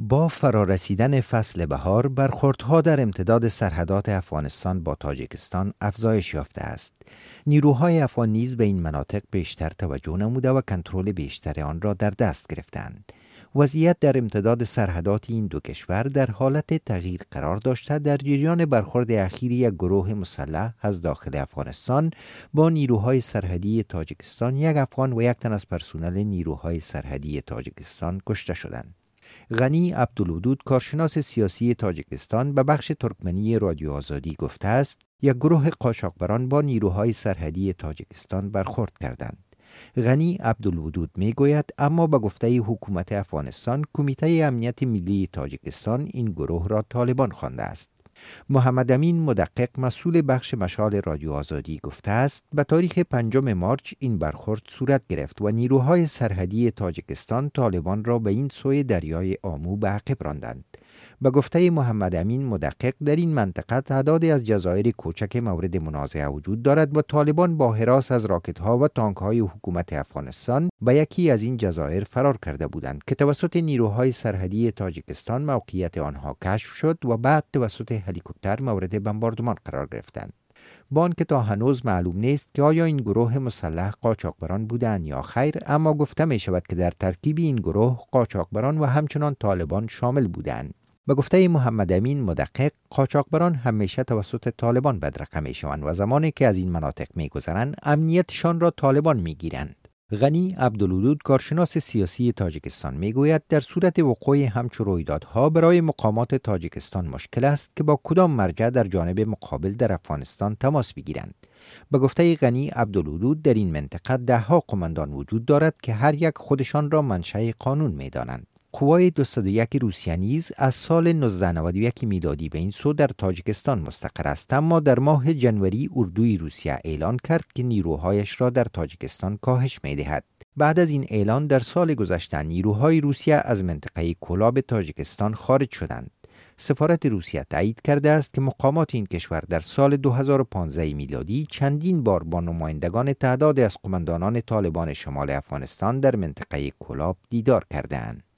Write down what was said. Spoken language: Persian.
با فرارسیدن فصل بهار، برخوردها در امتداد سرحدات افغانستان با تاجیکستان افزایش یافته است. نیروهای افغان نیز به این مناطق بیشتر توجه نموده و کنترل بیشتر آن را در دست گرفتند. وضعیت در امتداد سرحدات این دو کشور در حالت تغییر قرار داشته در جریان برخورد اخیر یک گروه مسلح از داخل افغانستان با نیروهای سرحدی تاجیکستان، یک افغان و یک تن از پرسنل نیروهای سرحدی تاجیکستان کشته شدند. غنی عبدالودود، کارشناس سیاسی تاجیکستان، به بخش ترکمنی رادیو آزادی گفته است یک گروه قاچاقبران با نیروهای سرحدی تاجیکستان برخورد کردند. غنی عبدالودود می گوید اما به گفته حکومت افغانستان، کمیته امنیت ملی تاجیکستان این گروه را طالبان خوانده است. محمد امین مدقق، مسئول بخش مشال رادیو آزادی، گفته است به تاریخ 5 مارچ این برخورد صورت گرفت و نیروهای سرحدی تاجیکستان طالبان را به این سوی دریای آمو به عقب راندند. به گفته محمد امین مدقق، در این منطقه تعدادی از جزایر کوچک مورد منازعه وجود دارد و طالبان با هراس از راکت‌ها و تانک‌های حکومت افغانستان به یکی از این جزایر فرار کرده بودند که توسط نیروهای سرحدی تاجیکستان موقعیت آنها کشف شد و بعد توسط هلیکوپتر مورد بمباردمان قرار گرفتند. با آنکه تا هنوز معلوم نیست که آیا این گروه مسلح قاچاقبران بودند یا خیر، اما گفته می شود که در ترکیب این گروه قاچاقبران و همچنان طالبان شامل بودند. به گفته محمد امین مدقق، قاچاقبران همیشه توسط طالبان بدرقه می شوند و زمانی که از این مناطق می گذرند امنیتشان را طالبان می گیرند. غنی عبدالودود، کارشناس سیاسی تاجیکستان، می گوید در صورت وقوع همچو رویدادها برای مقامات تاجیکستان مشکل است که با کدام مرجع در جانب مقابل در افغانستان تماس بگیرند. به گفته غنی عبدالودود، در این منطقه 10 قماندان وجود دارد که هر یک خودشان را منشأ قانون می دانند. قوای 201 روسیه نیز از سال 1991 میلادی به این سو در تاجیکستان مستقر است، اما در ماه جنوری اردوی روسیه اعلان کرد که نیروهایش را در تاجیکستان کاهش می‌دهد. بعد از این اعلان در سال گذشته نیروهای روسیه از منطقه کولاب تاجیکستان خارج شدند. سفارت روسیه تایید کرده است که مقامات این کشور در سال 2015 میلادی چندین بار با نمایندگان تعدادی از قماندانان طالبان شمال افغانستان در منطقه کولاب دیدار کرده‌اند.